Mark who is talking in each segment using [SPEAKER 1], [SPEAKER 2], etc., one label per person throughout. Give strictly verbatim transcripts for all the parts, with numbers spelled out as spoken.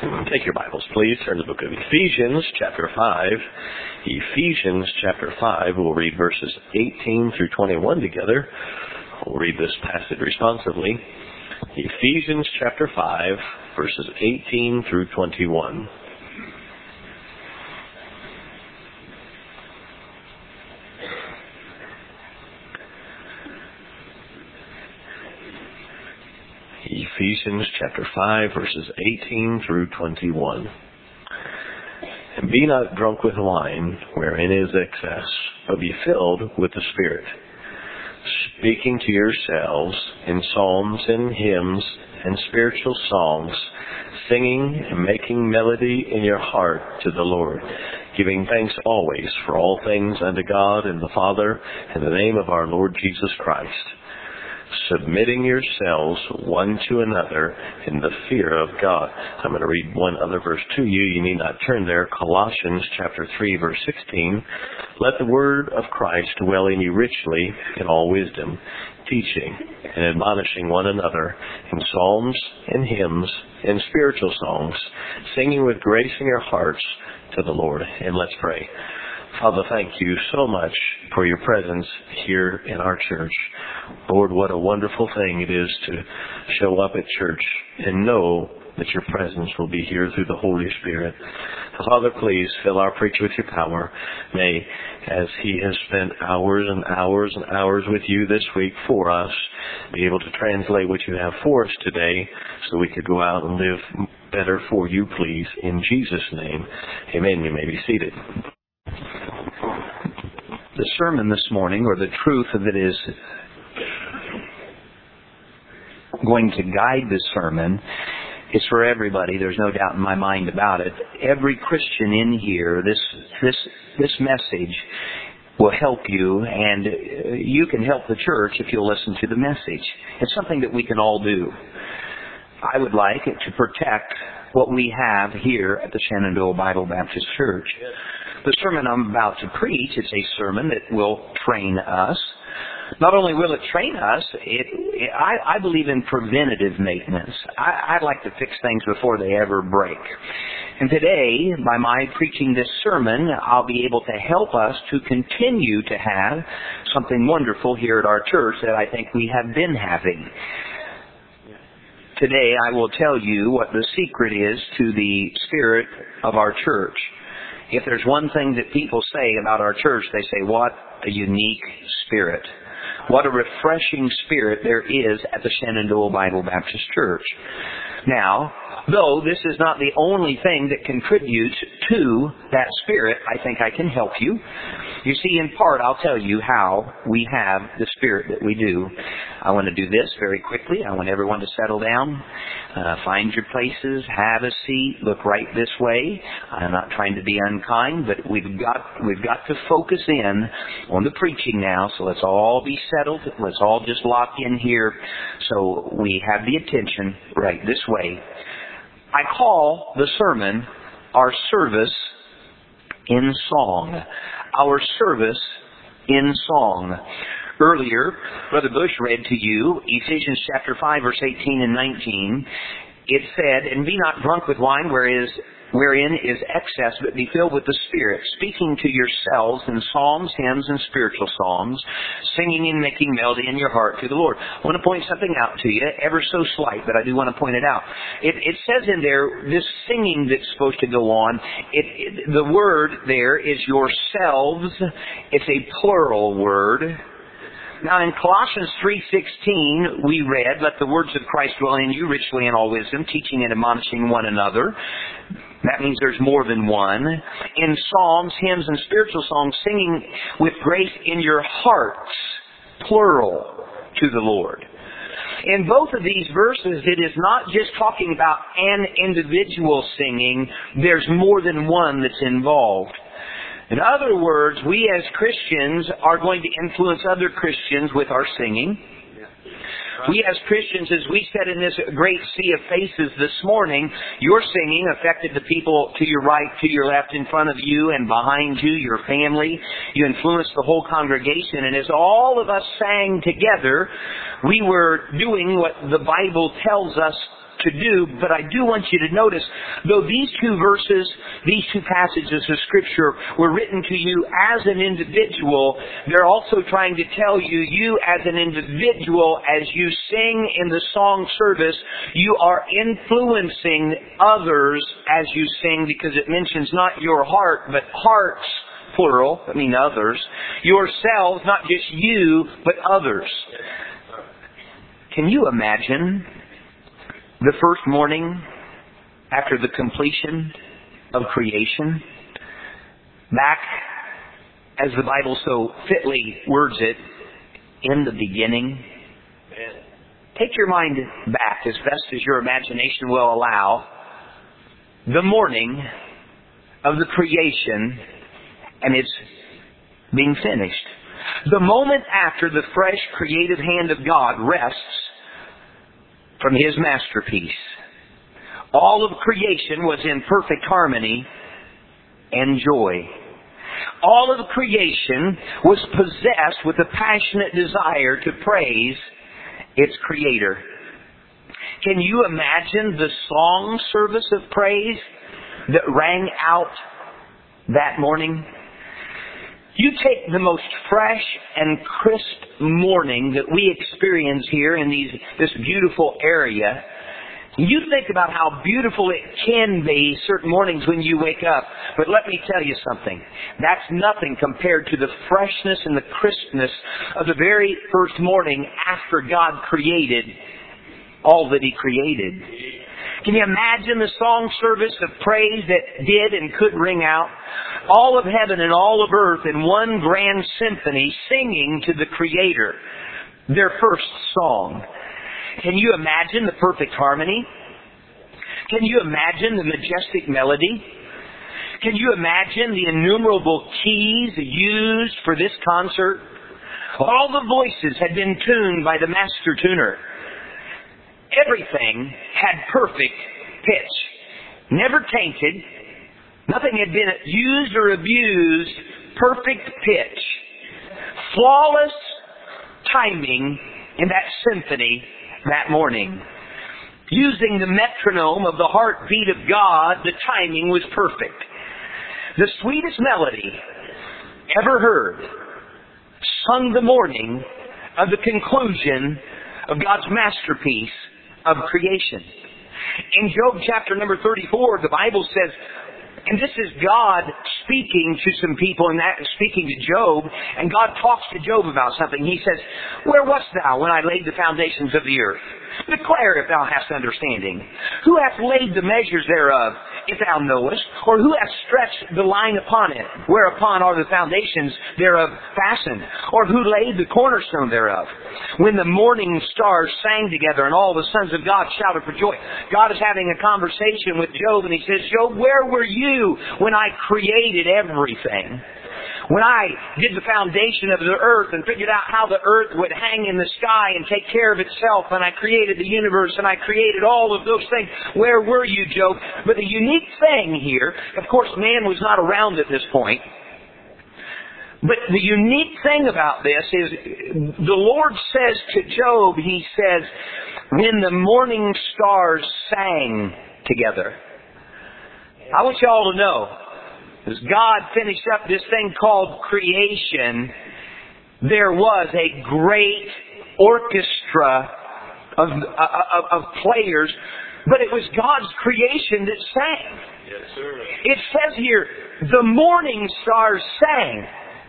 [SPEAKER 1] Take your Bibles, please. Turn to the book of Ephesians, chapter five. Ephesians, chapter five. We'll read verses eighteen through twenty-one together. We'll read this passage responsively. Ephesians, chapter five, verses eighteen through twenty-one. Ephesians chapter five, verses eighteen through twenty-one. And be not drunk with wine, wherein is excess, but be filled with the Spirit, speaking to yourselves in psalms and hymns and spiritual songs, singing and making melody in your heart to the Lord, giving thanks always for all things unto God and the Father, in the name of our Lord Jesus Christ, submitting yourselves one to another in the fear of God. I'm going to read one other verse to you. You need not turn there. Colossians chapter three, verse sixteen. Let the word of Christ dwell in you richly in all wisdom, teaching and admonishing one another in psalms and hymns and spiritual songs, singing with grace in your hearts to the Lord. And let's pray. Father, thank you so much for your presence here in our church. Lord, what a wonderful thing it is to show up at church and know that your presence will be here through the Holy Spirit. Father, please fill our preacher with your power. May, as he has spent hours and hours and hours with you this week for us, be able to translate what you have for us today so we could go out and live better for you, please. In Jesus' name, amen. You may be seated.
[SPEAKER 2] The sermon this morning, or the truth of it, is going to guide the sermon. It's for everybody. There's no doubt in my mind about it. Every Christian in here, this this this message will help you, and you can help the church if you'll listen to the message. It's something that we can all do. I would like it to protect what we have here at the Shenandoah Bible Baptist Church. The sermon I'm about to preach, it's a sermon that will train us. Not only will it train us, it, it, I, I believe in preventative maintenance. I, I'd like to fix things before they ever break. And today, by my preaching this sermon, I'll be able to help us to continue to have something wonderful here at our church that I think we have been having. Today, I will tell you what the secret is to the spirit of our church. If there's one thing that people say about our church, they say, what a unique spirit. What a refreshing spirit there is at the Shenandoah Bible Baptist Church. Now, though this is not the only thing that contributes to that spirit, I think I can help you. You see, in part, I'll tell you how we have the spirit that we do. I want to do this very quickly. I want everyone to settle down, uh, find your places, have a seat, look right this way. I'm not trying to be unkind, but we've got we've got to focus in on the preaching now. So let's all be settled. Let's all just lock in here so we have the attention right this way. I call the sermon Our Service in Song. Our Service in Song. Earlier, Brother Bush read to you Ephesians chapter five, verse eighteen and nineteen. It said, and be not drunk with wine, whereas wherein is excess, but be filled with the Spirit, speaking to yourselves in psalms, hymns, and spiritual songs, singing and making melody in your heart to the Lord. I want to point something out to you, ever so slight, but I do want to point it out. It, it says in there, this singing that's supposed to go on, it, it, the word there is yourselves. It's a plural word. Now in Colossians three sixteen, we read, let the words of Christ dwell in you richly in all wisdom, teaching and admonishing one another. That means there's more than one. In psalms, hymns, and spiritual songs, singing with grace in your hearts, plural, to the Lord. In both of these verses, it is not just talking about an individual singing. There's more than one that's involved. In other words, we as Christians are going to influence other Christians with our singing. We as Christians, as we sat in this great sea of faces this morning, your singing affected the people to your right, to your left, in front of you, and behind you, your family. You influenced the whole congregation. And as all of us sang together, we were doing what the Bible tells us to do, but I do want you to notice, though these two verses, these two passages of Scripture were written to you as an individual, they're also trying to tell you, you as an individual, as you sing in the song service, you are influencing others as you sing, because it mentions not your heart, but hearts, plural, I mean others. Yourselves, not just you, but others. Can you imagine the first morning after the completion of creation? Back, as the Bible so fitly words it, in the beginning. Take your mind back as best as your imagination will allow. The morning of the creation, and it's being finished. The moment after the fresh creative hand of God rests from His masterpiece. All of creation was in perfect harmony and joy. All of creation was possessed with a passionate desire to praise its Creator. Can you imagine the song service of praise that rang out that morning? You take the most fresh and crisp morning that we experience here in these, this beautiful area. You think about how beautiful it can be certain mornings when you wake up. But let me tell you something. That's nothing compared to the freshness and the crispness of the very first morning after God created all that He created. Can you imagine the song service of praise that did and could ring out? All of heaven and all of earth in one grand symphony singing to the Creator their first song. Can you imagine the perfect harmony? Can you imagine the majestic melody? Can you imagine the innumerable keys used for this concert? All the voices had been tuned by the master tuner. Everything had perfect pitch. Never tainted. Nothing had been used or abused. Perfect pitch. Flawless timing in that symphony that morning. Using the metronome of the heartbeat of God, the timing was perfect. The sweetest melody ever heard, sung the morning of the conclusion of God's masterpiece of creation. In Job chapter number thirty-four, the Bible says, and this is God speaking to some people, and that speaking to Job, and God talks to Job about something. He says, where wast thou when I laid the foundations of the earth? Declare if thou hast understanding. Who hath laid the measures thereof, if thou knowest? Or who hath stretched the line upon it, whereupon are the foundations thereof fastened? Or who laid the cornerstone thereof? When the morning stars sang together and all the sons of God shouted for joy. God is having a conversation with Job, and He says, Job, where were you when I created everything? When I did the foundation of the earth and figured out how the earth would hang in the sky and take care of itself, and I created the universe and I created all of those things, where were you, Job? But the unique thing here, of course, man was not around at this point. But the unique thing about this is the Lord says to Job, He says, when the morning stars sang together. I want you all to know, as God finished up this thing called creation, there was a great orchestra of, of, of players, but it was God's creation that sang.
[SPEAKER 1] Yes, sir.
[SPEAKER 2] It says here, the morning stars sang.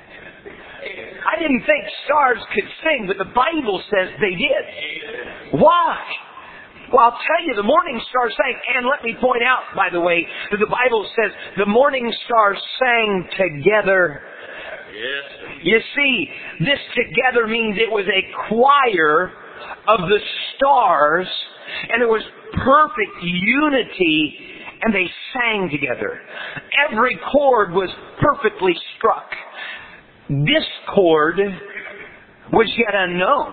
[SPEAKER 2] I didn't think stars could sing, but the Bible says they did. Why? Well, I'll tell you, the morning stars sang, and let me point out, by the way, that the Bible says the morning stars sang together.
[SPEAKER 1] Yes.
[SPEAKER 2] You see, this together means it was a choir of the stars, and it was perfect unity, and they sang together. Every chord was perfectly struck. Discord was yet unknown.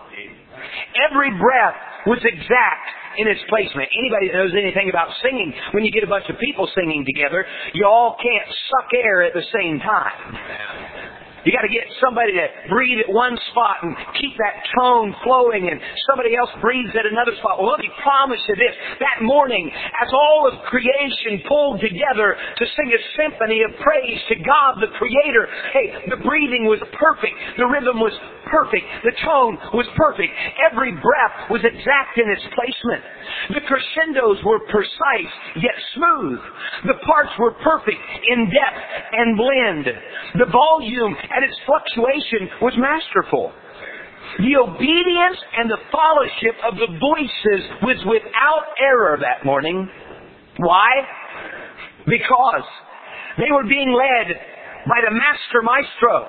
[SPEAKER 2] Every breath was exact in its placement. Anybody that knows anything about singing, when you get a bunch of people singing together, you all can't suck air at the same time. You got to get somebody to breathe at one spot and keep that tone flowing, and somebody else breathes at another spot. Well, let me promise you this. That morning, as all of creation pulled together to sing a symphony of praise to God, the Creator, hey, the breathing was perfect. The rhythm was perfect. The tone was perfect. Every breath was exact in its placement. The crescendos were precise, yet smooth. The parts were perfect in depth and blend. The volume and its fluctuation was masterful. The obedience and the fellowship of the voices was without error that morning. Why? Because they were being led by the master maestro,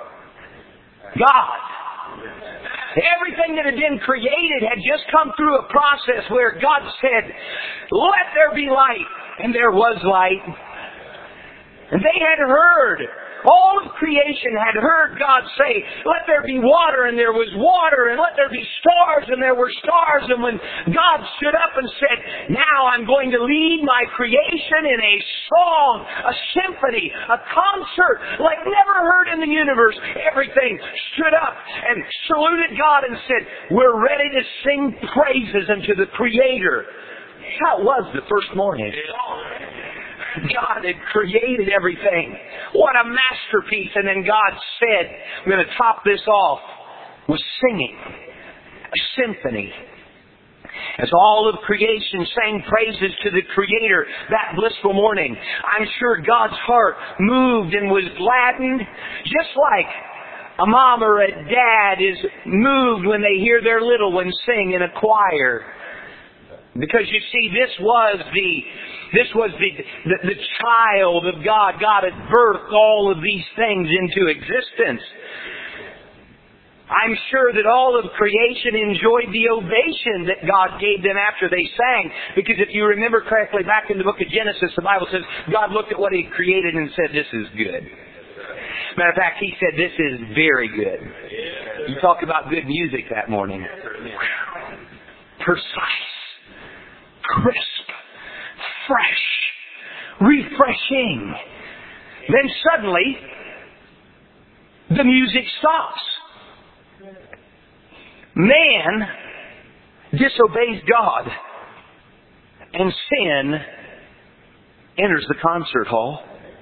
[SPEAKER 2] God. Everything that had been created had just come through a process where God said, "Let there be light," and there was light. And they had heard, all of creation had heard God say, "Let there be water," and there was water, and "Let there be stars," and there were stars. And when God stood up and said, "Now I'm going to lead my creation in a song, a symphony, a concert like never heard in the universe," everything stood up and saluted God and said, "We're ready to sing praises unto the Creator." That was the first morning. God had created everything. What a masterpiece. And then God said, "I'm going to top this off with singing. A symphony." As all of creation sang praises to the Creator that blissful morning, I'm sure God's heart moved and was gladdened, just like a mom or a dad is moved when they hear their little one sing in a choir. Because you see, this was the this was the, the the child of God. God had birthed all of these things into existence. I'm sure that all of creation enjoyed the ovation that God gave them after they sang. Because if you remember correctly, back in the book of Genesis, the Bible says God looked at what He created and said, "This is good." Matter of fact, He said, "This is very good." You talk about good music that morning. Precise. Crisp, fresh, refreshing. Then suddenly, the music stops. Man disobeys God, and sin enters the concert hall.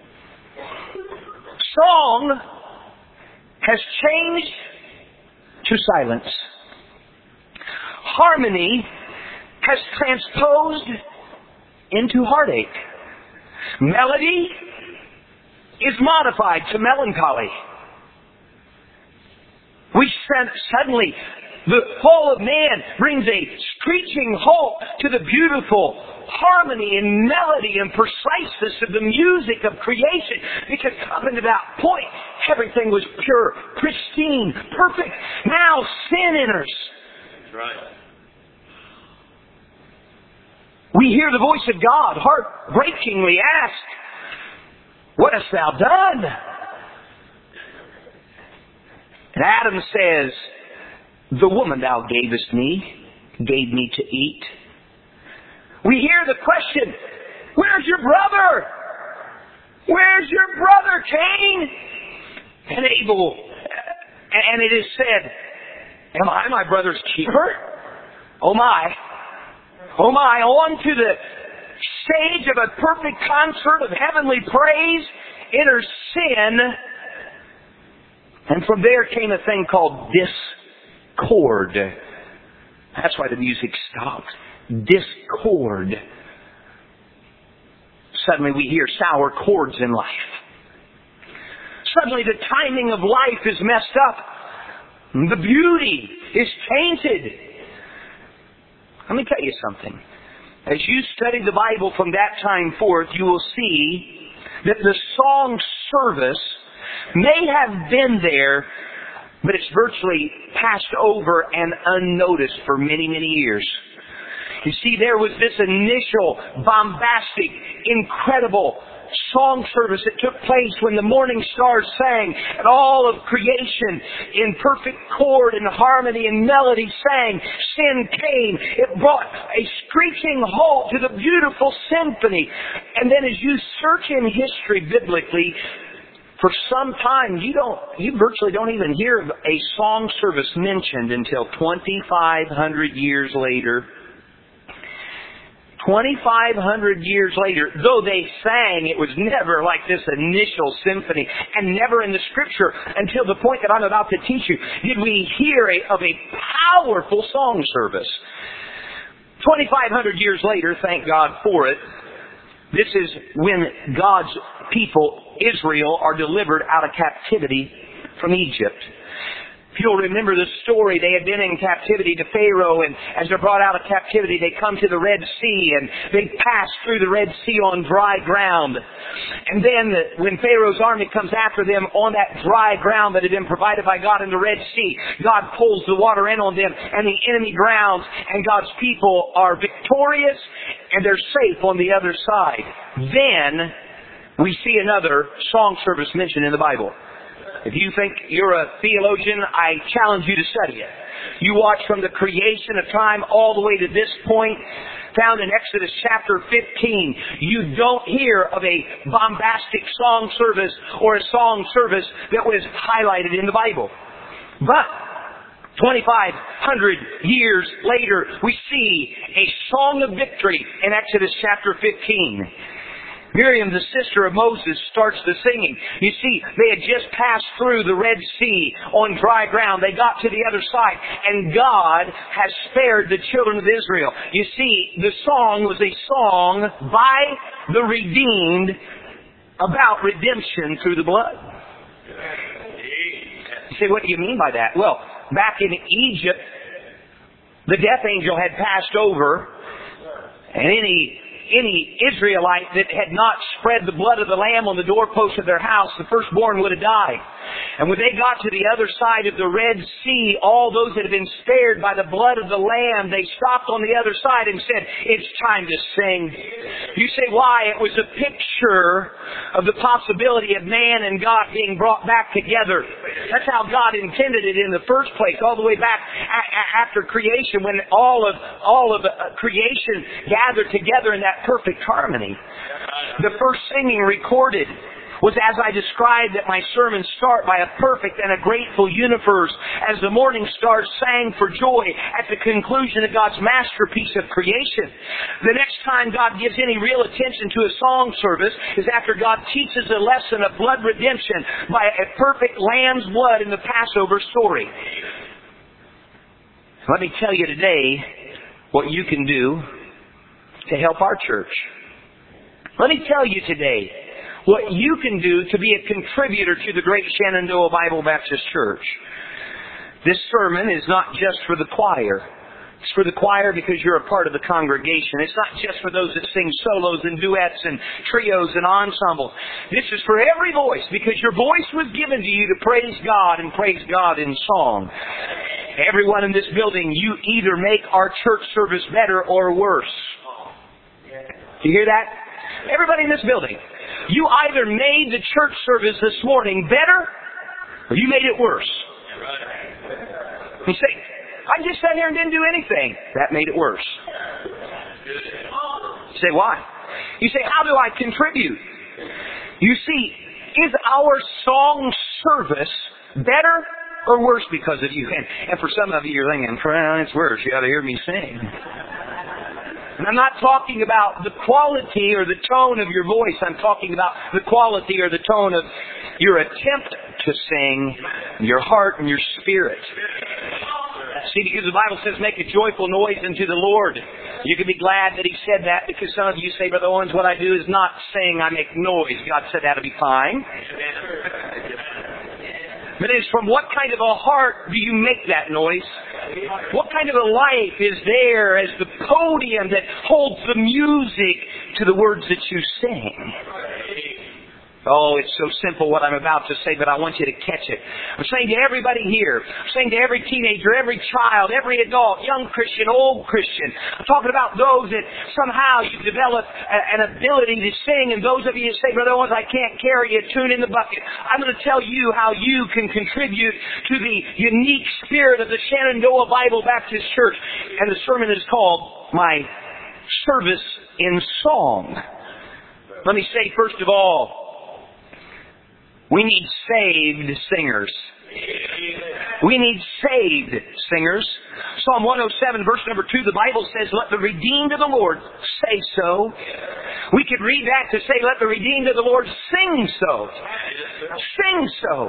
[SPEAKER 2] Song has changed to silence. Harmony has transposed into heartache. Melody is modified to melancholy. We suddenly, the fall of man brings a screeching halt to the beautiful harmony and melody and preciseness of the music of creation. Because up until that point, everything was pure, pristine, perfect. Now sin enters.
[SPEAKER 1] That's right.
[SPEAKER 2] We hear the voice of God heartbreakingly ask, "What hast thou done?" And Adam says, "The woman thou gavest me, gave me to eat." We hear the question, "Where's your brother? Where's your brother Cain?" And Abel, and it is said, "Am I my brother's keeper? Oh my. Oh my, on to the stage of a perfect concert of heavenly praise enters sin." And from there came a thing called discord. That's why the music stopped. Discord. Suddenly we hear sour chords in life. Suddenly the timing of life is messed up. The beauty is tainted. Let me tell you something. As you study the Bible from that time forth, you will see that the song service may have been there, but it's virtually passed over and unnoticed for many, many years. You see, there was this initial bombastic, incredible song service that took place when the morning stars sang and all of creation in perfect chord and harmony and melody sang. Sin came. It brought a screeching halt to the beautiful symphony. And then as you search in history biblically, For some time, you don't, you virtually don't even hear of a song service mentioned until twenty-five hundred years later. twenty-five hundred years later, though they sang, it was never like this initial symphony, and never in the Scripture, until the point that I'm about to teach you, did we hear a, of a powerful song service. twenty-five hundred years later, thank God for it, this is when God's people, Israel, are delivered out of captivity from Egypt. If you'll remember the story, they had been in captivity to Pharaoh, and as they're brought out of captivity, they come to the Red Sea, and they pass through the Red Sea on dry ground. And then when Pharaoh's army comes after them on that dry ground that had been provided by God in the Red Sea, God pulls the water in on them, and the enemy drowns, and God's people are victorious, and they're safe on the other side. Then we see another song service mentioned in the Bible. If you think you're a theologian, I challenge you to study it. You watch from the creation of time all the way to this point, found in Exodus chapter fifteen. You don't hear of a bombastic song service or a song service that was highlighted in the Bible. But twenty-five hundred years later, we see a song of victory in Exodus chapter fifteen. Miriam, the sister of Moses, starts the singing. You see, they had just passed through the Red Sea on dry ground. They got to the other side, and God has spared the children of Israel. You see, the song was a song by the redeemed about redemption through the blood. You say, what do you mean by that? Well, back in Egypt, the death angel had passed over, and any Any Israelite that had not spread the blood of the Lamb on the doorpost of their house, the firstborn would have died. And when they got to the other side of the Red Sea, all those that had been spared by the blood of the Lamb, they stopped on the other side and said, it's time to sing. You say, why? It was a picture of the possibility of man and God being brought back together. That's how God intended it in the first place, all the way back a- a- after creation, when all of all of uh, creation gathered together in that perfect harmony. The first singing recorded was, as I described at my sermon start, by a perfect and a grateful universe, as the morning stars sang for joy at the conclusion of God's masterpiece of creation. The next time God gives any real attention to a song service is after God teaches a lesson of blood redemption by a perfect lamb's blood in the Passover story. Let me tell you today what you can do to help our church. Let me tell you today what you can do to be a contributor to the Great Shenandoah Bible Baptist Church. This sermon is not just for the choir. It's for the choir because you're a part of the congregation. It's not just for those that sing solos and duets and trios and ensembles. This is for every voice, because your voice was given to you to praise God and praise God in song. Everyone in this building, you either make our church service better or worse. Do you hear that? Everybody in this building, you either made the church service this morning better, or you made it worse. You say, I just sat here and didn't do anything. That made it worse. You say, why? You say, how do I contribute? You see, is our song service better or worse because of you? And, and for some of you, you're thinking, well, it's worse. You ought to hear me sing. And I'm not talking about the quality or the tone of your voice. I'm talking about the quality or the tone of your attempt to sing, your heart and your spirit. See, because the Bible says, make a joyful noise unto the Lord. You can be glad that He said that, because some of you say, Brother Owens, what I do is not sing, I make noise. God said that'll be fine. But it's from what kind of a heart do you make that noise? What kind of a life is there as the podium that holds the music to the words that you sing? Oh, it's so simple what I'm about to say, but I want you to catch it. I'm saying to everybody here, I'm saying to every teenager, every child, every adult, young Christian, old Christian. I'm talking about those that somehow you've developed a, an ability to sing, and those of you that say, Brother Owens, I can't carry a tune in the bucket. I'm going to tell you how you can contribute to the unique spirit of the Shenandoah Bible Baptist Church. And the sermon is called My Service in Song. Let me say, first of all, We need saved singers. We need saved singers. Psalm one oh seven, verse number two, the Bible says, let the redeemed of the Lord say so. We could read that to say, let the redeemed of the Lord sing so. Sing so.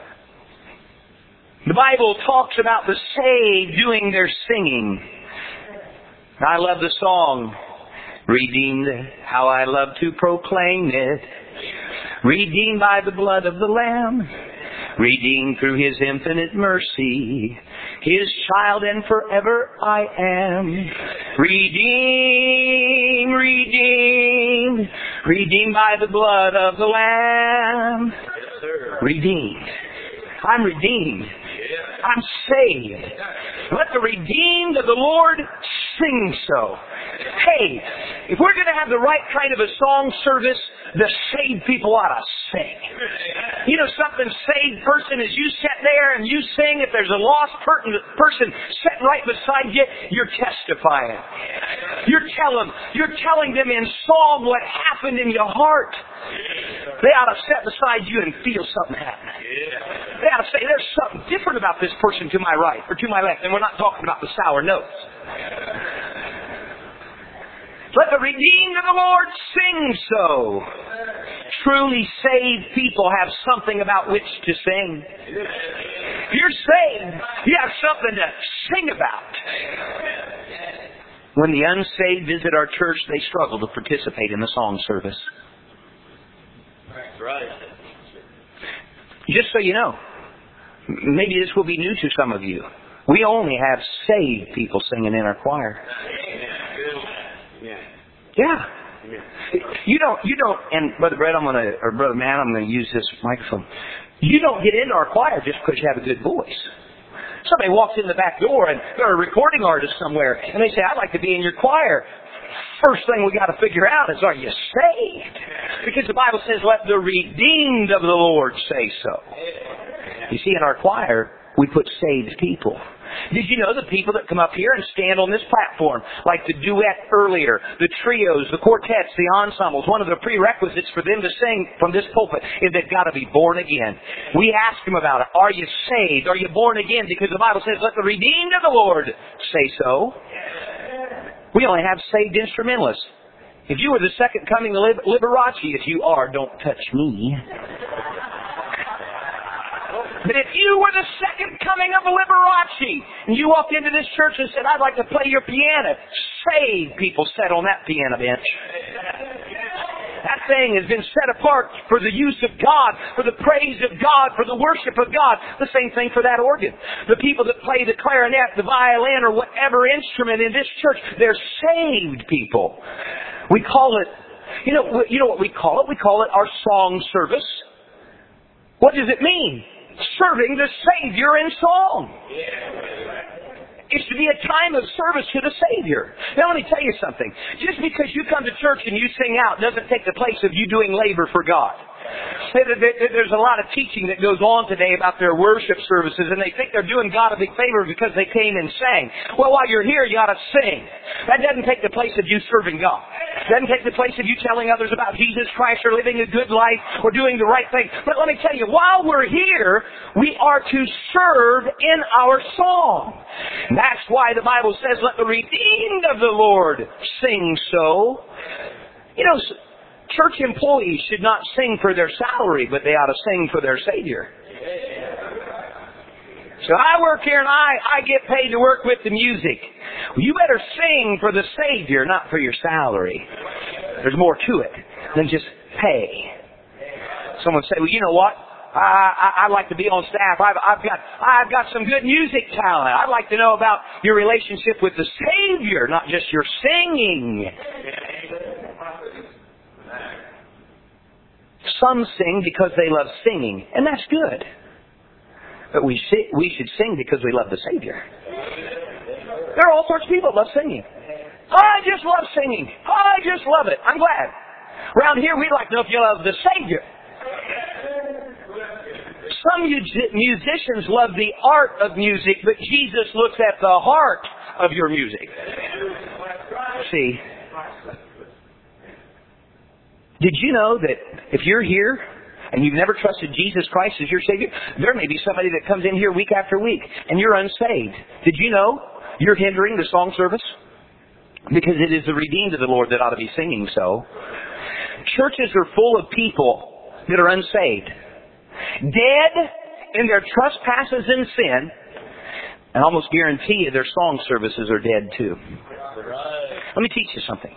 [SPEAKER 2] The Bible talks about the saved doing their singing. I love the song, redeemed, how I love to proclaim it. Redeemed by the blood of the Lamb. Redeemed through His infinite mercy. His child and forever I am. Redeemed, redeemed. Redeemed by the blood of the Lamb. Redeemed. I'm redeemed. I'm saved. Let the redeemed of the Lord sing so. Hey, if we're going to have the right kind of a song service, the saved people ought to sing. You know something, saved person, as you sit there and you sing, if there's a lost per- person sitting right beside you, you're testifying. You're telling, you're telling them in song what happened in your heart. They ought to sit beside you and feel something happening. They ought to say, there's something different about this person to my right or to my left. And we're not talking about the sour notes. Let the redeemed of the Lord sing so. Truly saved people have something about which to sing. If you're saved, you have something to sing about. When the unsaved visit our church, they struggle to participate in the song service.
[SPEAKER 1] Right.
[SPEAKER 2] Just so you know, maybe this will be new to some of you. We only have saved people singing in our choir. Yeah. You don't, you don't, and Brother Brett, I'm gonna, or Brother Matt, I'm gonna use this microphone. You don't get into our choir just because you have a good voice. Somebody walks in the back door and they're a recording artist somewhere and they say, I'd like to be in your choir. First thing we got to figure out is, are you saved? Because the Bible says, let the redeemed of the Lord say so. You see, in our choir, we put saved people. Did you know the people that come up here and stand on this platform, like the duet earlier, the trios, the quartets, the ensembles, one of the prerequisites for them to sing from this pulpit is they've got to be born again. We ask them about it. Are you saved? Are you born again? Because the Bible says, let the redeemed of the Lord say so. We only have saved instrumentalists. If you were the second coming of Liberace, if you are, don't touch me. But if you were the second coming of Liberace, and you walked into this church and said, I'd like to play your piano, saved people sat on that piano bench. That thing has been set apart for the use of God, for the praise of God, for the worship of God. The same thing for that organ. The people that play the clarinet, the violin, or whatever instrument in this church, they're saved people. We call it, you know, you know what we call it? We call it our song service. What does it mean? Serving the Savior in song. It's to be a time of service to the Savior. Now let me tell you something. Just because you come to church and you sing out doesn't take the place of you doing labor for God. There's a lot of teaching that goes on today about their worship services, and they think they're doing God a big favor because they came and sang. Well, while you're here, you ought to sing. That doesn't take the place of you serving God. It doesn't take the place of you telling others about Jesus Christ or living a good life or doing the right thing. But let me tell you, while we're here, we are to serve in our song. And that's why the Bible says, let the redeemed of the Lord sing so. You know, church employees should not sing for their salary, but they ought to sing for their Savior. So I work here and I, I get paid to work with the music. Well, you better sing for the Savior, not for your salary. There's more to it than just pay. Someone say, well, you know what? I, I, I'd like to be on staff. I've, I've got I've got some good music talent. I'd like to know about your relationship with the Savior, not just your singing. Some sing because they love singing, and that's good. But we should, we should sing because we love the Savior. There are all sorts of people that love singing. I just love singing. I just love it. I'm glad. Around here, we'd like to know if you love the Savior. Some musicians love the art of music, but Jesus looks at the heart of your music. See? Did you know that if you're here and you've never trusted Jesus Christ as your Savior, there may be somebody that comes in here week after week, and you're unsaved. Did you know you're hindering the song service? Because it is the redeemed of the Lord that ought to be singing so. Churches are full of people that are unsaved, dead in their trespasses and sin, and almost guarantee you their song services are dead too. Let me teach you something.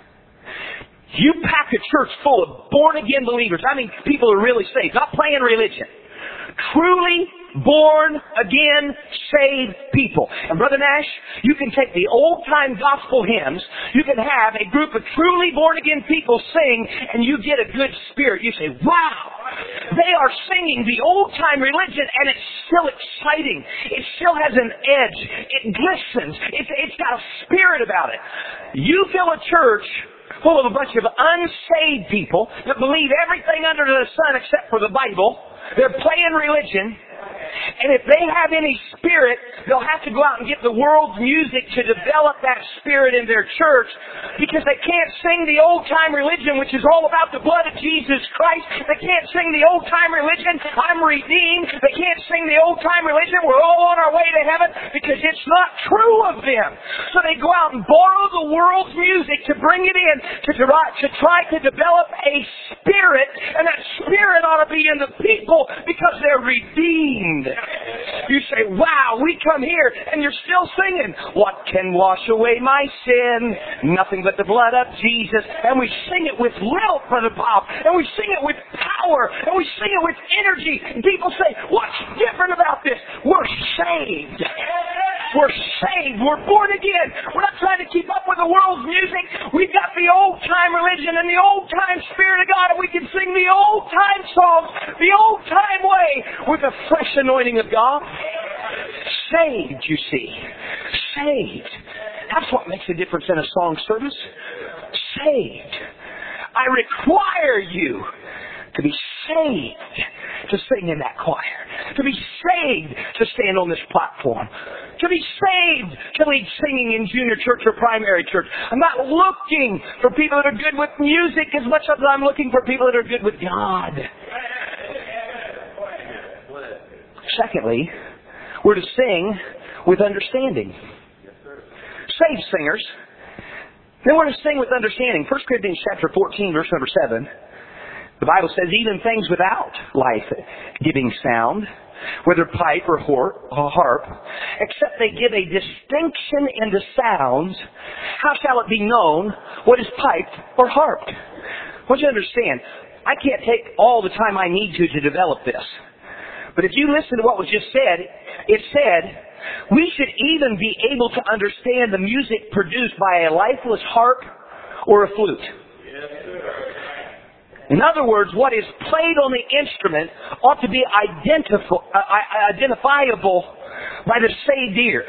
[SPEAKER 2] You pack a church full of born-again believers. I mean, people who are really saved, not playing religion. Truly born-again, saved people. And Brother Nash, you can take the old-time gospel hymns, you can have a group of truly born-again people sing, and you get a good spirit. You say, wow, they are singing the old-time religion, and it's still exciting. It still has an edge. It glistens. It's, it's got a spirit about it. You fill a church full of a bunch of unsaved people that believe everything under the sun except for the Bible. They're playing religion. And if they have any spirit, they'll have to go out and get the world's music to develop that spirit in their church, because they can't sing the old-time religion, which is all about the blood of Jesus Christ. They can't sing the old-time religion, I'm redeemed. They can't sing the old-time religion, we're all on our way to heaven, because it's not true of them. So they go out and borrow the world's music to bring it in, to try, to try to develop a spirit, and that spirit ought to be in the people because they're redeemed. You say, wow, we come here and you're still singing, what can wash away my sin? Nothing but the blood of Jesus. And we sing it with lilt, Brother Bob. And we sing it with power. And we sing it with energy. And people say, what's different about this? We're saved. We're saved. We're born again. We're not trying to keep up with the world's music. We've got the old-time religion and the old-time Spirit of God, and we can sing the old-time songs the old-time way with a fresh anointing of God. Saved, you see. Saved. That's what makes a difference in a song service. Saved. I require you to be saved to sing in that choir. To be saved to stand on this platform. To be saved to lead singing in junior church or primary church. I'm not looking for people that are good with music as much as I'm looking for people that are good with God. Secondly, we're to sing with understanding. Saved singers, then we're to sing with understanding. First Corinthians chapter fourteen, verse number seven. The Bible says, even things without life-giving sound, whether pipe or harp, except they give a distinction in the sounds, how shall it be known what is piped or harped? I want you to understand, I can't take all the time I need to to develop this. But if you listen to what was just said, it said, we should even be able to understand the music produced by a lifeless harp or a flute. In other words, what is played on the instrument ought to be identif- uh, identifiable by the saved ear.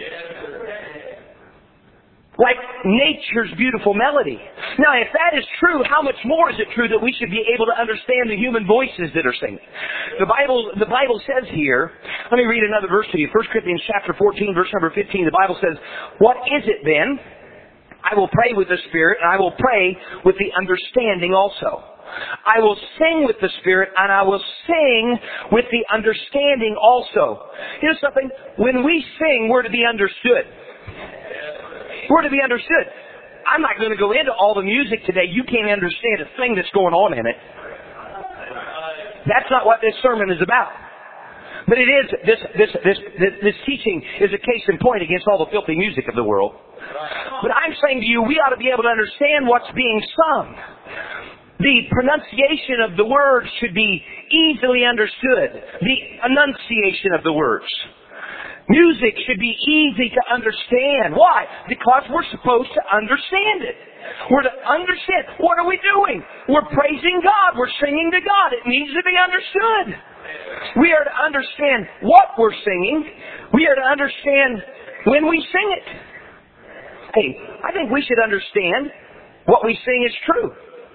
[SPEAKER 2] Like nature's beautiful melody. Now, if that is true, how much more is it true that we should be able to understand the human voices that are singing? The Bible, the Bible says here, let me read another verse to you. First Corinthians chapter fourteen, verse number fifteen. The Bible says, what is it then? I will pray with the Spirit, and I will pray with the understanding also. I will sing with the Spirit, and I will sing with the understanding also. Here's something. When we sing, we're to be understood. We're to be understood. I'm not going to go into all the music today. You can't understand a thing that's going on in it. That's not what this sermon is about. But it is, this, this, this, this, this teaching is a case in point against all the filthy music of the world. But I'm saying to you, we ought to be able to understand what's being sung. The pronunciation of the words should be easily understood. The enunciation of the words. Music should be easy to understand. Why? Because we're supposed to understand it. We're to understand. What are we doing? We're praising God. We're singing to God. It needs to be understood. We are to understand what we're singing. We are to understand when we sing it. Hey, I think we should understand what we sing is true.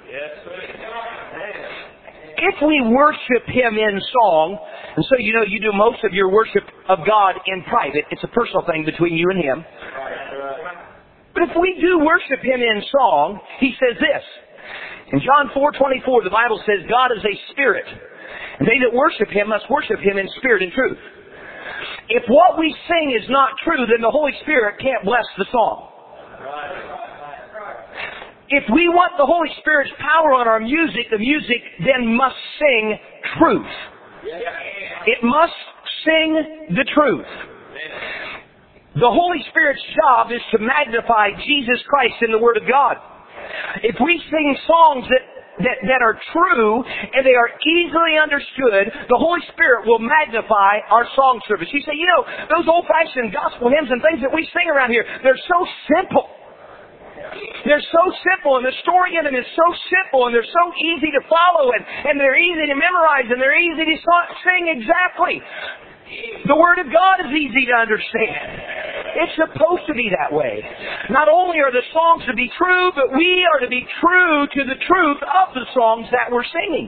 [SPEAKER 2] If we worship Him in song, and so you know you do most of your worship of God in private, it's a personal thing between you and Him. But if we do worship Him in song, He says this, In John four twenty-four, the Bible says, God is a spirit, and they that worship Him must worship Him in spirit and truth. If what we sing is not true, then the Holy Spirit can't bless the song. If we want the Holy Spirit's power on our music, the music then must sing truth. It must sing the truth. The Holy Spirit's job is to magnify Jesus Christ in the Word of God. If we sing songs that That, that are true and they are easily understood, the Holy Spirit will magnify our song service. You say, you know, those old-fashioned gospel hymns and things that we sing around here, they're so simple. They're so simple, and the story in them is so simple, and they're so easy to follow, and, and they're easy to memorize, and they're easy to sing exactly. The Word of God is easy to understand. It's supposed to be that way. Not only are the songs to be true, but we are to be true to the truth of the songs that we're singing.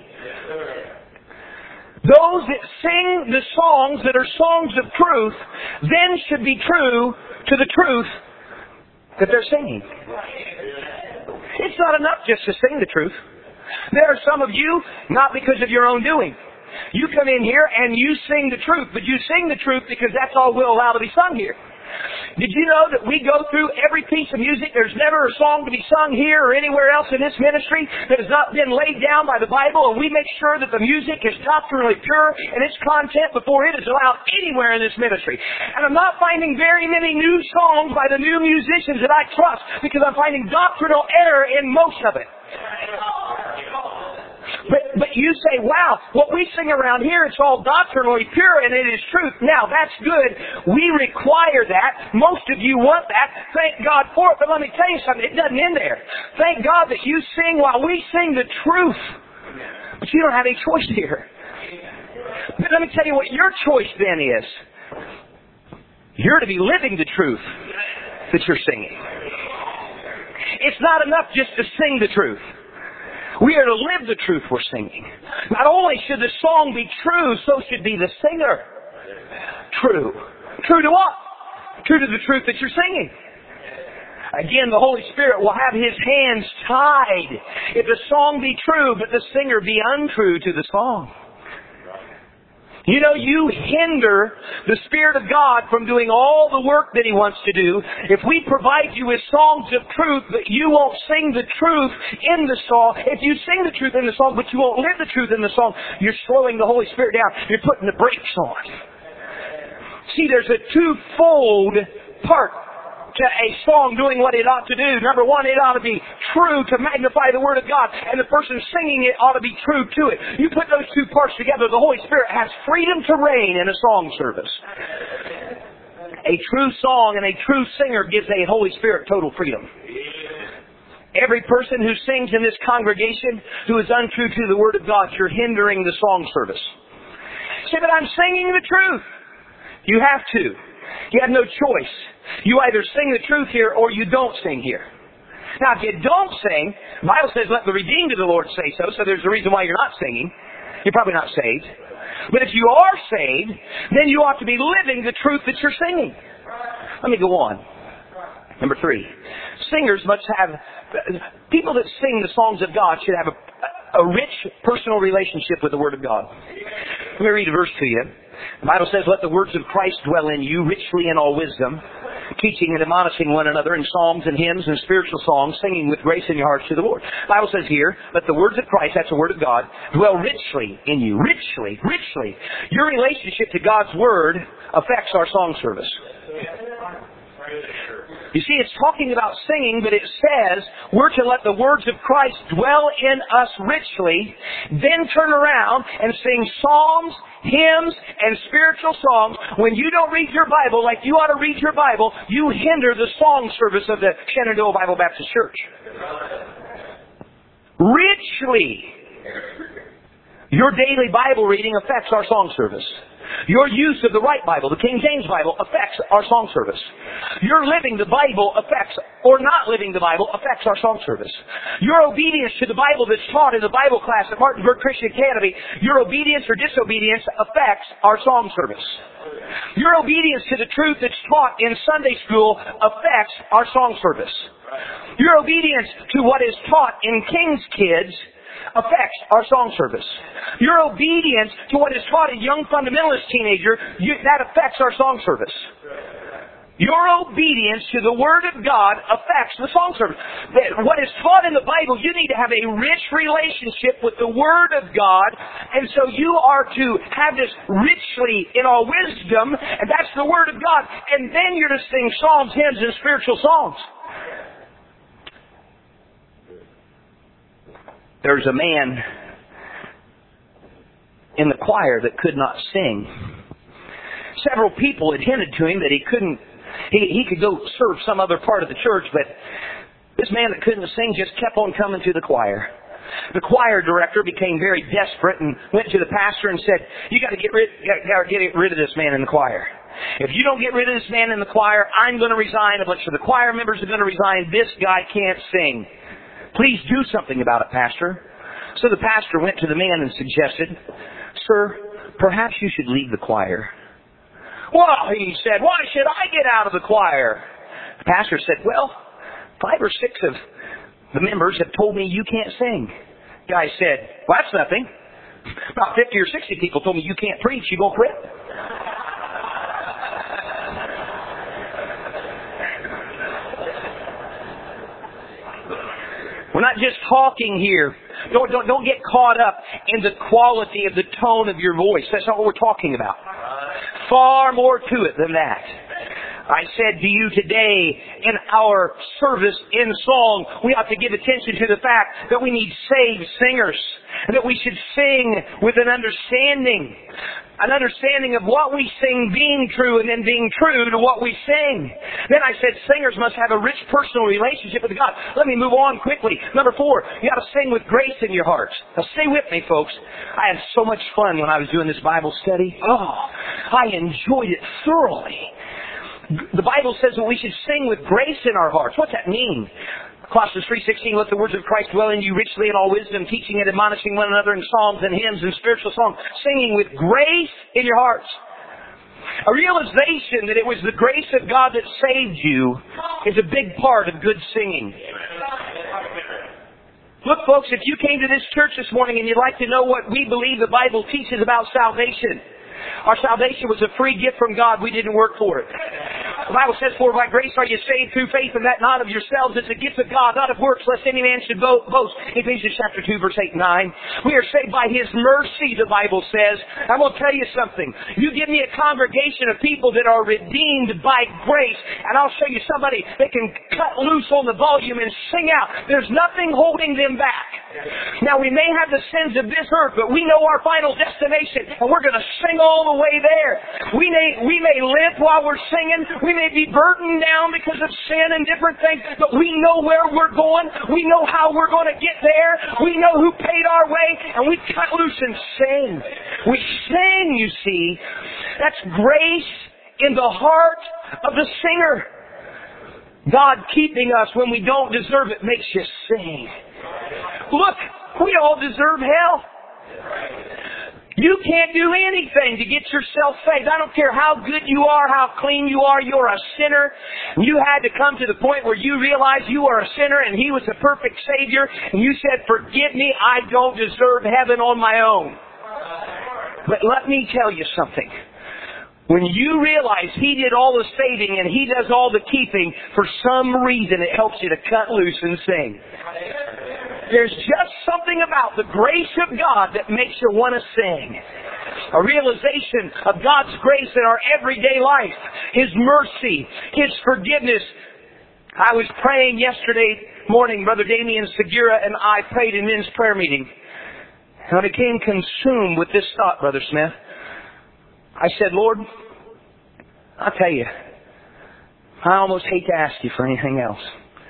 [SPEAKER 2] Those that sing the songs that are songs of truth then should be true to the truth that they're singing. It's not enough just to sing the truth. There are some of you, not because of your own doing. You come in here and you sing the truth, but you sing the truth because that's all we'll allow to be sung here. Did you know that we go through every piece of music? There's never a song to be sung here or anywhere else in this ministry that has not been laid down by the Bible, and we make sure that the music is doctrinally pure in its content before it is allowed anywhere in this ministry. And I'm not finding very many new songs by the new musicians that I trust because I'm finding doctrinal error in most of it. But, but you say, wow, what we sing around here, it's all doctrinally pure and it is truth. Now, that's good. We require that. Most of you want that. Thank God for it. But let me tell you something. It doesn't end there. Thank God that you sing while we sing the truth. But you don't have any choice here. But let me tell you what your choice then is. You're to be living the truth that you're singing. It's not enough just to sing the truth. We are to live the truth we're singing. Not only should the song be true, so should be the singer. True. True to what? True to the truth that you're singing. Again, the Holy Spirit will have His hands tied if the song be true, but the singer be untrue to the song. You know, you hinder the Spirit of God from doing all the work that He wants to do. If we provide you with songs of truth, but you won't sing the truth in the song. If you sing the truth in the song, but you won't live the truth in the song, you're slowing the Holy Spirit down. You're putting the brakes on. See, there's a twofold part to a song doing what it ought to do. Number one, it ought to be true to magnify the Word of God, and the person singing it ought to be true to it. You put those two parts together, the Holy Spirit has freedom to reign in a song service. A true song and a true singer gives a Holy Spirit total freedom. Every person who sings in this congregation who is untrue to the Word of God, you're hindering the song service. Say, but I'm singing the truth. You have to. You have no choice. You either sing the truth here or you don't sing here. Now, if you don't sing, the Bible says, let the redeemed of the Lord say so, so there's a reason why you're not singing. You're probably not saved. But if you are saved, then you ought to be living the truth that you're singing. Let me go on. Number three. Singers must have, people that sing the songs of God should have a, a rich personal relationship with the Word of God. Let me read a verse to you. The Bible says, let the words of Christ dwell in you richly in all wisdom, teaching and admonishing one another in psalms and hymns and spiritual songs, singing with grace in your hearts to the Lord. The Bible says here, let the words of Christ, that's the Word of God, dwell richly in you. Richly, richly. Your relationship to God's Word affects our song service. You see, it's talking about singing, but it says we're to let the words of Christ dwell in us richly, then turn around and sing psalms, hymns, and spiritual songs. When you don't read your Bible like you ought to read your Bible, you hinder the song service of the Shenandoah Bible Baptist Church. Richly. Your daily Bible reading affects our song service. Your use of the right Bible, the King James Bible, affects our song service. Your living the Bible affects, or not living the Bible, affects our song service. Your obedience to the Bible that's taught in the Bible class at Martinsburg Christian Academy, your obedience or disobedience affects our song service. Your obedience to the truth that's taught in Sunday school affects our song service. Your obedience to what is taught in King's Kids affects our song service. Your obedience to what is taught in Young Fundamentalist Teenager, you, that affects our song service. Your obedience to the Word of God affects the song service. What is taught in the Bible, you need to have a rich relationship with the Word of God, and so you are to have this richly in all wisdom, and that's the Word of God, and then you're to sing psalms, hymns, and spiritual songs. There's a man in the choir that could not sing. Several people had hinted to him that he couldn't He, he could go serve some other part of the church, but this man that couldn't sing just kept on coming to the choir. The choir director became very desperate and went to the pastor and said, you got to get rid, got to get rid of this man in the choir. If you don't get rid of this man in the choir, I'm going to resign. A bunch of the choir members are going to resign. This guy can't sing. Please do something about it, pastor. So the pastor went to the man and suggested, sir, perhaps you should leave the choir. Well, he said, why should I get out of the choir? The pastor said, well, five or six of the members have told me you can't sing. The guy said, well, that's nothing. About fifty or sixty people told me you can't preach. You gonna quit? We're not just talking here. Don't, don't, don't get caught up in the quality of the tone of your voice. That's not what we're talking about. Far more to it than that. I said to you today, in our service in song, we ought to give attention to the fact that we need saved singers. And that we should sing with an understanding. An understanding of what we sing being true and then being true to what we sing. Then I said singers must have a rich personal relationship with God. Let me move on quickly. Number four, you got to sing with grace in your hearts. Now stay with me, folks. I had so much fun when I was doing this Bible study. Oh, I enjoyed it thoroughly. The Bible says that we should sing with grace in our hearts. What's that mean? Colossians three sixteen, let the words of Christ dwell in you richly in all wisdom, teaching and admonishing one another in psalms and hymns and spiritual songs, singing with grace in your hearts. A realization that it was the grace of God that saved you is a big part of good singing. Look, folks, if you came to this church this morning and you'd like to know what we believe the Bible teaches about salvation, our salvation was a free gift from God. We didn't work for it. The Bible says, for by grace are you saved through faith, and that not of yourselves. It's a gift of God, not of works, lest any man should boast. Ephesians chapter two, verse eight and nine. We are saved by His mercy, the Bible says. I'm going to tell you something. You give me a congregation of people that are redeemed by grace, and I'll show you somebody that can cut loose on the volume and sing out. There's nothing holding them back. Now, we may have the sins of this earth, but we know our final destination, and we're going to sing all the way there. We may, we may limp while we're singing. We may be burdened down because of sin and different things, but we know where we're going. We know how we're going to get there. We know who paid our way, and we cut loose and sing. We sing, you see. That's grace in the heart of the singer. God keeping us when we don't deserve it makes you sing. Look, we all deserve hell. You can't do anything to get yourself saved. I don't care how good you are, how clean you are, you're a sinner. You had to come to the point where you realize you are a sinner and He was the perfect Savior. And you said, forgive me, I don't deserve heaven on my own. But let me tell you something. When you realize He did all the saving and He does all the keeping, for some reason it helps you to cut loose and sing. There's just something about the grace of God that makes you want to sing. A realization of God's grace in our everyday life. His mercy. His forgiveness. I was praying yesterday morning. Brother Damien Segura and I prayed in men's prayer meeting. And I became consumed with this thought, Brother Smith. I said, Lord, I'll tell you, I almost hate to ask you for anything else.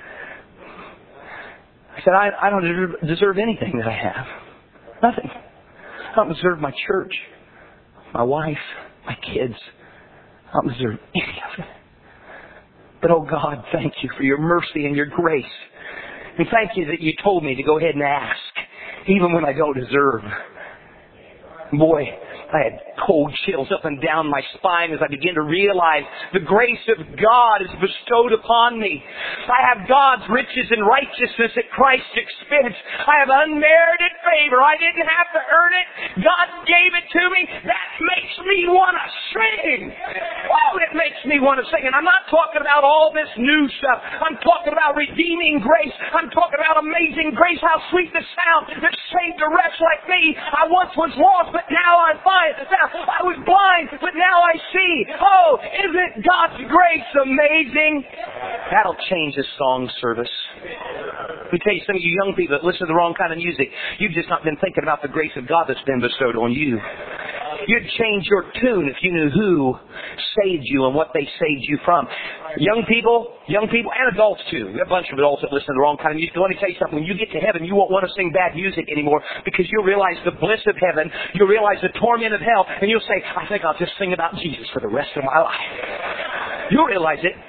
[SPEAKER 2] I said, I, I don't deserve, deserve anything that I have. Nothing. I don't deserve my church, my wife, my kids. I don't deserve any of it. But oh God, thank you for your mercy and your grace. And thank you that you told me to go ahead and ask, even when I don't deserve. Boy, I had cold chills up and down my spine as I began to realize the grace of God is bestowed upon me. I have God's riches and righteousness at Christ's expense. I have unmerited favor. I didn't have to earn it. God gave it to me. That makes me want to sing. Oh, it makes me want to sing. And I'm not talking about all this new stuff. I'm talking about redeeming grace. I'm talking about amazing grace. How sweet the sound that saved a wretch like me. I once was lost, but now I'm fine. I was blind, but now I see. Oh, isn't God's grace amazing? That'll change a song service. Let me tell you, some of you young people that listen to the wrong kind of music, you've just not been thinking about the grace of God that's been bestowed on you. You'd change your tune if you knew who saved you and what they saved you from. Young people, young people, and adults too. We have a bunch of adults that listen to the wrong kind of music. Let me tell you something. When you get to heaven, you won't want to sing bad music anymore because you'll realize the bliss of heaven. You'll realize the torment of hell. And you'll say, I think I'll just sing about Jesus for the rest of my life. You'll realize it.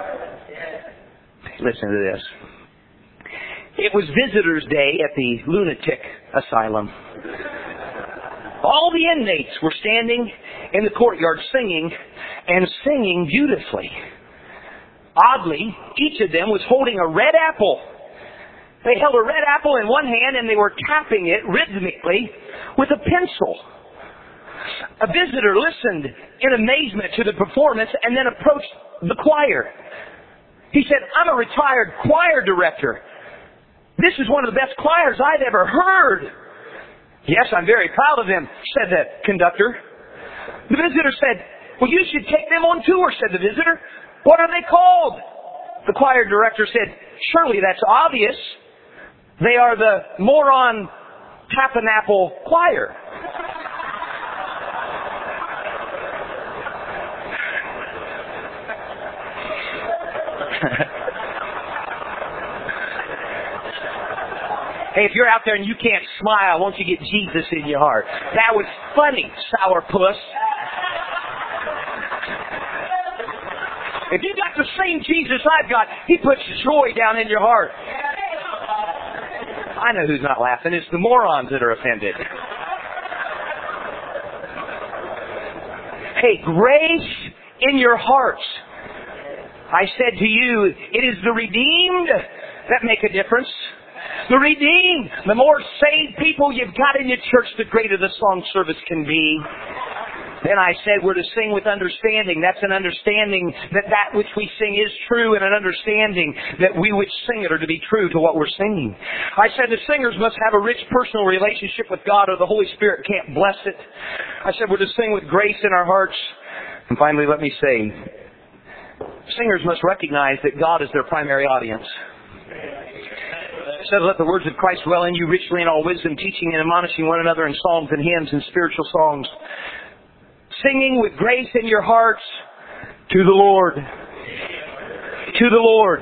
[SPEAKER 2] Listen to this. It was Visitors' Day at the lunatic asylum. All the inmates were standing in the courtyard singing and singing beautifully. Oddly, each of them was holding a red apple. They held a red apple in one hand and they were tapping it rhythmically with a pencil. A visitor listened in amazement to the performance and then approached the choir. He said, I'm a retired choir director. This is one of the best choirs I've ever heard. Yes, I'm very proud of them, said the conductor. The visitor said, well, you should take them on tour, said the visitor. What are they called? The choir director said, surely that's obvious. They are the Moron Tabernacle Choir. Hey, if you're out there and you can't smile, won't you get Jesus in your heart? That was funny, sourpuss. If you got the same Jesus I've got, He puts joy down in your heart. I know who's not laughing. It's the morons that are offended. Hey, grace in your hearts. I said to you, it is the redeemed that make a difference. The redeemed. The more saved people you've got in your church, the greater the song service can be. Then I said we're to sing with understanding. That's an understanding that that which we sing is true, and an understanding that we which sing it are to be true to what we're singing. I said the singers must have a rich personal relationship with God or the Holy Spirit can't bless it. I said we're to sing with grace in our hearts. And finally, let me say, singers must recognize that God is their primary audience. It said, let the words of Christ dwell in you richly in all wisdom, teaching and admonishing one another in psalms and hymns and spiritual songs. Singing with grace in your hearts to the Lord. To the Lord.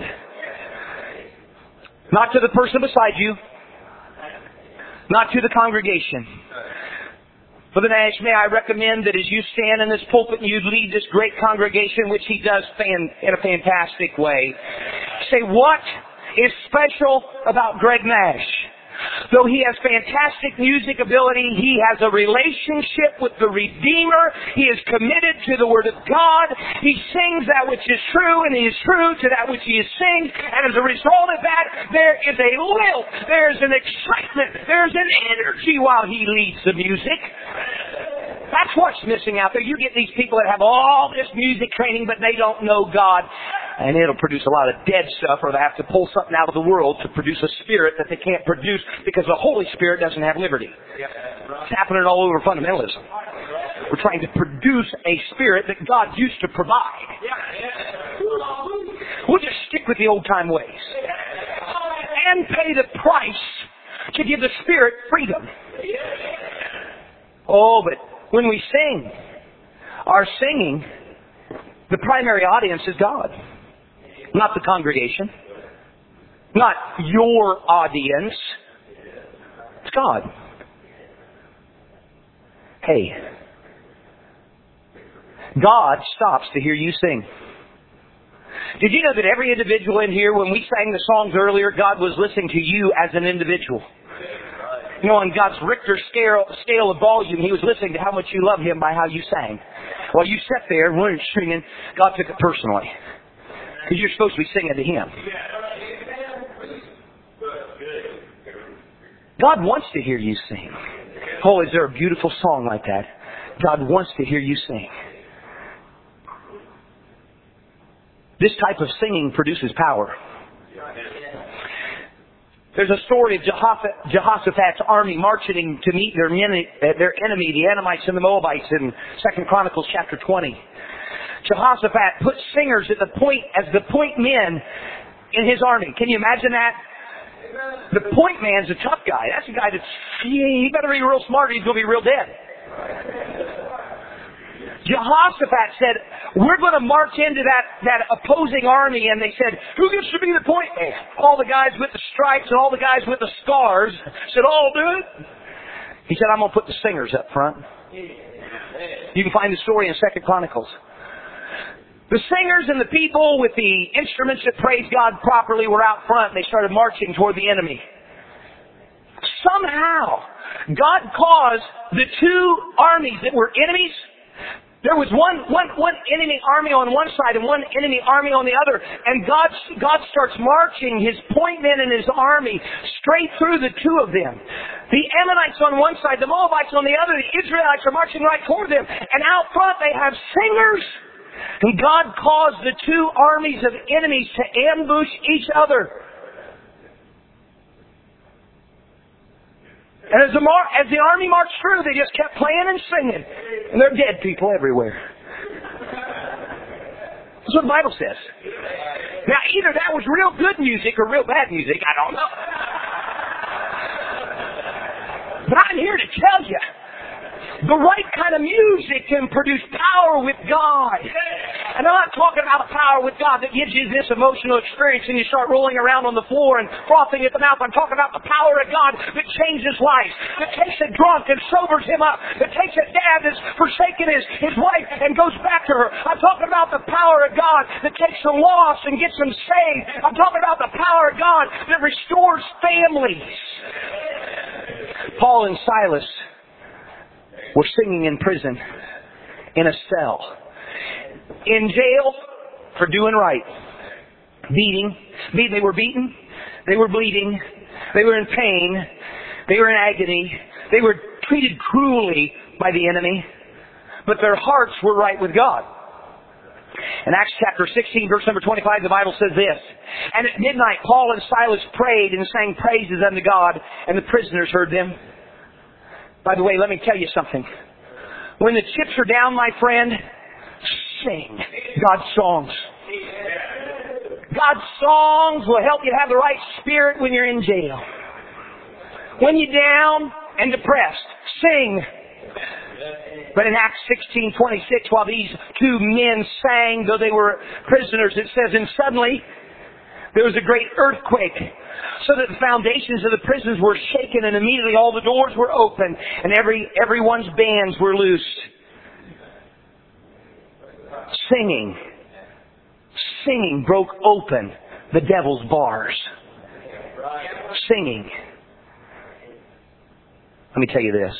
[SPEAKER 2] Not to the person beside you. Not to the congregation. Brother Nash, may I recommend that as you stand in this pulpit and you lead this great congregation, which he does fan, in a fantastic way, say, what is special about Greg Nash? Though he has fantastic music ability, he has a relationship with the Redeemer. He is committed to the Word of God. He sings that which is true, and he is true to that which he is sings. And as a result of that, there is a lilt, there is an excitement, there is an energy while he leads the music. That's what's missing out there. You get these people that have all this music training, but they don't know God. And it'll produce a lot of dead stuff, or they have to pull something out of the world to produce a spirit that they can't produce because the Holy Spirit doesn't have liberty. It's happening all over fundamentalism. We're trying to produce a spirit that God used to provide. We'll just stick with the old-time ways. And pay the price to give the Spirit freedom. Oh, but when we sing, our singing, the primary audience is God. Not the congregation. Not your audience. It's God. Hey, God stops to hear you sing. Did you know that every individual in here, when we sang the songs earlier, God was listening to you as an individual? You know, on God's Richter scale, scale of volume, He was listening to how much you love Him by how you sang. While you sat there and weren't singing, God took it personally. Because you're supposed to be singing to Him. God wants to hear you sing. Oh, is there a beautiful song like that? God wants to hear you sing. This type of singing produces power. There's a story of Jehoshaphat's army marching to meet their enemy, their enemy, the Edomites and the Moabites, in Second Chronicles chapter twenty. Jehoshaphat put singers at the point as the point men in his army. Can you imagine that? The point man's a tough guy. That's a guy that's, he better be real smart or he's going to be real dead. Jehoshaphat said, we're going to march into that, that opposing army. And they said, who gets to be the point man? All the guys with the stripes and all the guys with the scars said, oh, I'll do it. He said, I'm going to put the singers up front. You can find the story in Second Chronicles. The singers and the people with the instruments that praise God properly were out front. They started marching toward the enemy. Somehow, God caused the two armies that were enemies. There was one, one, one enemy army on one side and one enemy army on the other. And God, God starts marching His point men and His army straight through the two of them. The Ammonites on one side, the Moabites on the other. The Israelites are marching right toward them. And out front they have singers. And God caused the two armies of enemies to ambush each other. And as the, mar- as the army marched through, they just kept playing and singing. And there are dead people everywhere. That's what the Bible says. Now, either that was real good music or real bad music. I don't know. But I'm here to tell you, the right kind of music can produce power with God. And I'm not talking about a power with God that gives you this emotional experience and you start rolling around on the floor and frothing at the mouth. I'm talking about the power of God that changes lives, that takes a drunk and sobers him up, that takes a dad that's forsaken his, his wife and goes back to her. I'm talking about the power of God that takes the lost and gets them saved. I'm talking about the power of God that restores families. Paul and Silas were singing in prison, in a cell, in jail for doing right. Beating. They were beaten. They were bleeding. They were in pain. They were in agony. They were treated cruelly by the enemy. But their hearts were right with God. In Acts chapter sixteen, verse number twenty-five, the Bible says this. And at midnight, Paul and Silas prayed and sang praises unto God, and the prisoners heard them. By the way, let me tell you something. When the chips are down, my friend, sing God's songs. God's songs will help you have the right spirit when you're in jail. When you're down and depressed, sing. But in Acts sixteen twenty-six, while these two men sang, though they were prisoners, it says, and suddenly there was a great earthquake, so that the foundations of the prisons were shaken, and immediately all the doors were open, and every everyone's bands were loosed. Singing, singing broke open the devil's bars. Singing. Let me tell you this.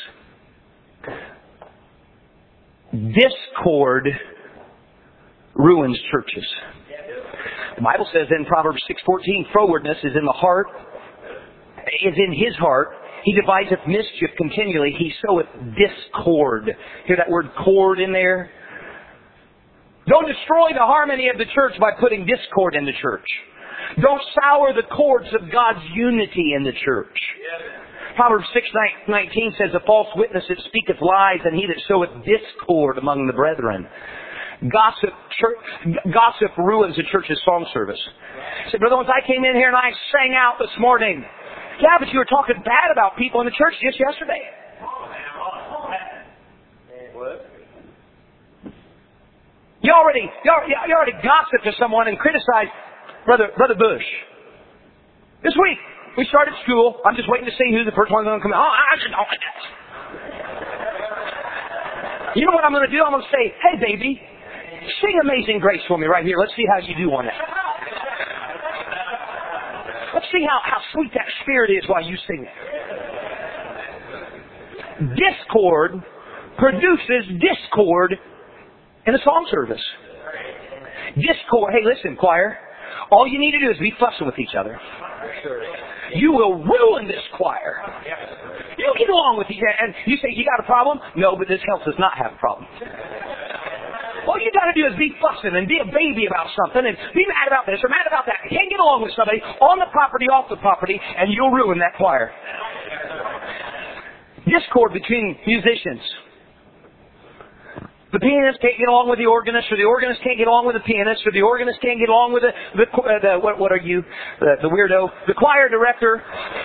[SPEAKER 2] Discord ruins churches. The Bible says in Proverbs six fourteen, frowardness is in the heart, is in his heart. He deviseth mischief continually. He soweth discord. Hear that word cord in there? Don't destroy the harmony of the church by putting discord in the church. Don't sour the cords of God's unity in the church. Proverbs six nineteen says, a false witness that speaketh lies, and he that soweth discord among the brethren. Gossip church, gossip ruins the church's song service. I said, Brother Owens, I came in here and I sang out this morning. Yeah, but you were talking bad about people in the church just yesterday. You already, you already, you already gossiped to someone and criticized Brother, Brother Bush. This week, we started school. I'm just waiting to see who the first one's going to come in. Oh, I should know like that. You know what I'm going to do? I'm going to say, hey, baby, sing Amazing Grace for me right here. Let's see how you do on that. Let's see how, how sweet that spirit is while you sing it. Discord produces discord in a song service. Discord. Hey, listen, choir. All you need to do is be fussing with each other. You will ruin this choir. You get along with each other. And you say, you got a problem? No, but this house does not have a problem. All you got to do is be fussing and be a baby about something and be mad about this or mad about that. You can't get along with somebody on the property, off the property, and you'll ruin that choir. Discord between musicians. The pianist can't get along with the organist, or the organist can't get along with the pianist, or the organist can't get along with the, the, uh, the what, what are you, the, the weirdo, the choir director.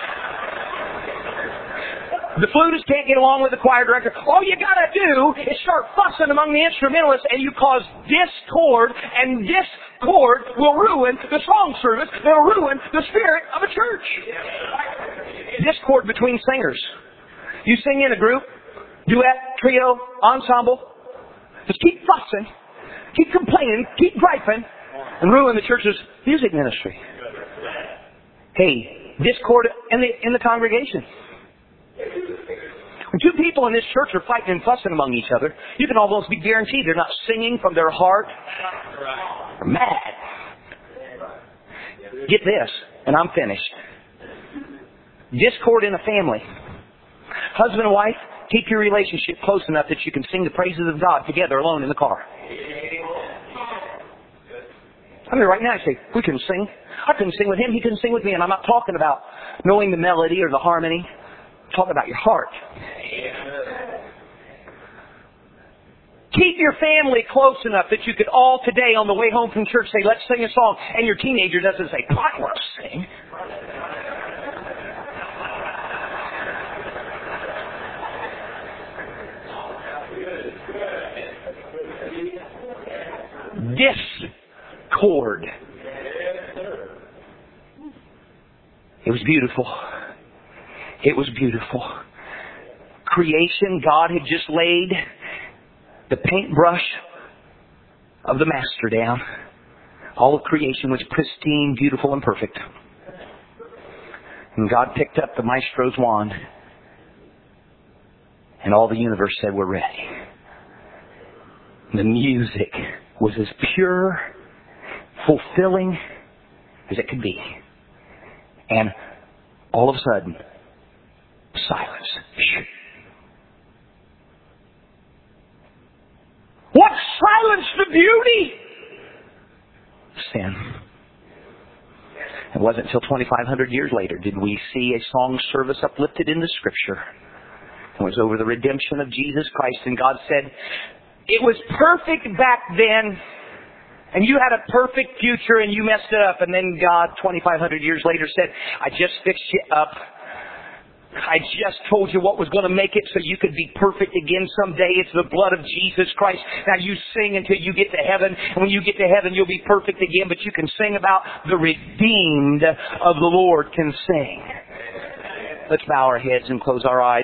[SPEAKER 2] The flutist can't get along with the choir director. All you gotta do is start fussing among the instrumentalists, and you cause discord, and discord will ruin the song service. It'll ruin the spirit of a church. Discord between singers. You sing in a group, duet, trio, ensemble. Just keep fussing, keep complaining, keep griping, and ruin the church's music ministry. Hey, discord in the in the congregation. When two people in this church are fighting and fussing among each other, you can almost be guaranteed they're not singing from their heart. They're mad. Get this, and I'm finished. Discord in a family. Husband and wife, keep your relationship close enough that you can sing the praises of God together alone in the car. I mean, right now I say, we can sing. I couldn't sing with him, he couldn't sing with me. And I'm not talking about knowing the melody or the harmony. I'm talking about your heart. Keep your family close enough that you could all today on the way home from church say, let's sing a song. And your teenager doesn't say, I want to sing. Discord. It was beautiful. It was beautiful. Creation, God had just laid the paintbrush of the master down. All of creation was pristine, beautiful, and perfect. And God picked up the maestro's wand. And all the universe said, we're ready. The music was as pure, fulfilling as it could be. And all of a sudden, silence. What silenced the beauty? Sin. It wasn't until twenty-five hundred years later did we see a song service uplifted in the Scripture. It was over the redemption of Jesus Christ, and God said, it was perfect back then, and you had a perfect future, and you messed it up. And then God, twenty-five hundred years later, said, I just fixed you up. I just told you what was going to make it so you could be perfect again someday. It's the blood of Jesus Christ. Now you sing until you get to heaven. And when you get to heaven, you'll be perfect again. But you can sing about the redeemed of the Lord can sing. Let's bow our heads and close our eyes.